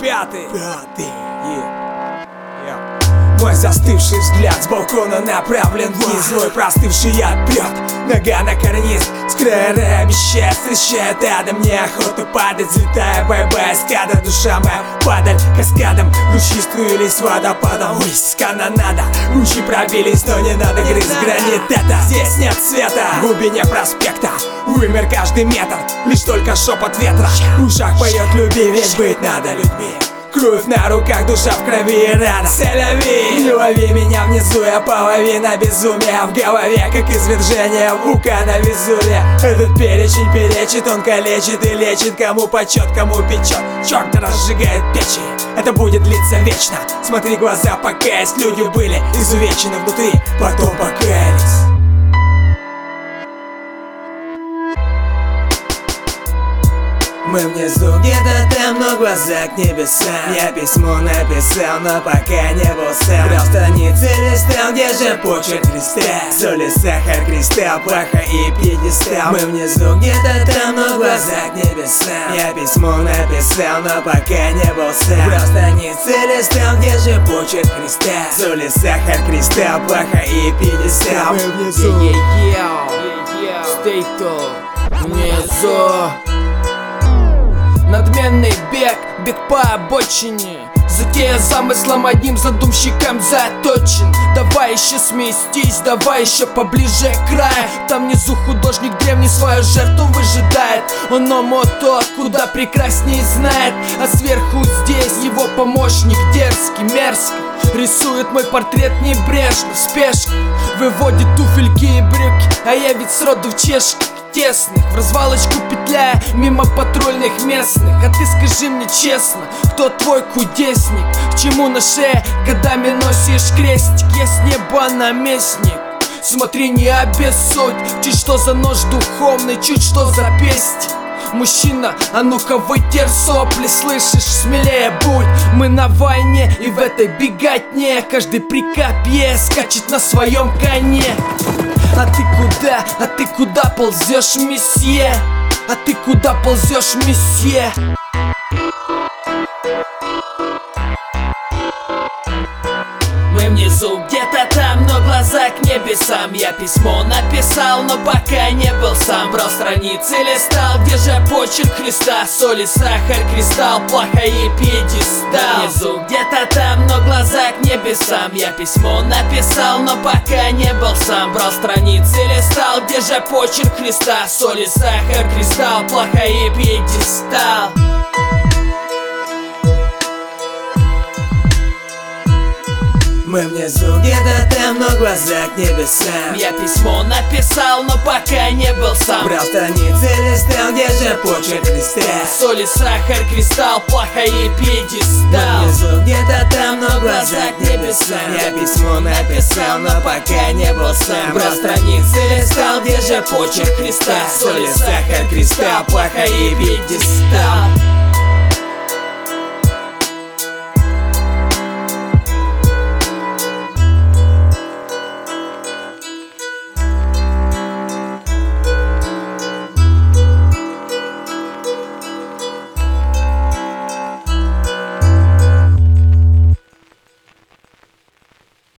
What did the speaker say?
Пятый. Мой застывший взгляд с балкона направлен вниз. Мой простывший яд пьет, нога на карниз. С края рая обещает, встречает адом. Неохота падать, взлетая бай-бай скада. Душа моя падаль каскадом, лучистуились водопадом. Ввысь канонада, лучи пробились, но не надо грызть гранит это. Здесь нет света, в глубине проспекта вымер каждый метр, лишь только шепот ветра. В ушах поет люби, ведь быть надо людьми. Кровь на руках, душа в крови и рана. Селяви, не лови меня внизу, я половина безумия. В голове, как извержение вулкана Везувия. Этот перечень перечит, он калечит и лечит. Кому почет, кому печет, черт разжигает печи. Это будет длиться вечно. Смотри глаза, покаясь, люди были изувечены внутри, потом покаялись. Мы внизу где-то там, но глаза к небесам. Я письмо написал, но пока не был сам. Брал страницы, листал, где же почерк Христа. Соль и сахар, кристалл, плаха и пьедестал. Мы внизу где-то там, но глаза к небесам. Я письмо написал, но пока не был сам. Брал страницы, листал, где же почерк Христа. Соль и сахар, кристалл, плаха и пьедестал. Мы внизу. Стейто внизу. Надменный бег, бег по обочине. Затея замыслом одним задумщиком заточен. Давай еще сместись, давай еще поближе к краю. Там внизу художник древний свою жертву выжидает. Он тот, куда прекрасней знает. А сверху здесь его помощник дерзкий, мерзкий. Рисует мой портрет небрежно, в спешке. Выводит туфельки и брюки, а я ведь сроду в чешках тесных, в развалочку петляя мимо патрульных местных. А ты скажи мне честно, кто твой кудесник? К чему на шее годами носишь крестик? Я с неба наместник. Смотри, не обессудь, чуть что за нож духовный, чуть что за песть. Мужчина, а ну-ка вытер сопли, слышишь, смелее будь. Мы на войне и в этой беготне каждый при копье скачет на своем коне. А ты куда ползешь, месье? А ты куда ползешь, месье? Мы внизу где-то там, но глаза к небесам. Я письмо написал, но пока не был сам. Брал страницы, листал, где же почерк Христа. Соль и сахар, кристалл, плаха и пьедестал. Внизу где-то там, но глаза к небесам. Я письмо написал, но пока не был сам. Брал страницы, листал, где же почерк Христа. Соль и сахар, кристалл, плаха и пьедестал. Мы внизу где-то там, но глаза к небесам. Я письмо написал, но пока не был сам. Брал страницы, листал, где же почерк Христа. Соль и сахар, кристалл, плаха и пьедестал. Мы внизу где-то там, но глаза к небесам. Я письмо написал, но пока не был сам. Брал страницы, листал, где же почерк Христа. Соль и сахар, кристалл, плаха и пьедестал.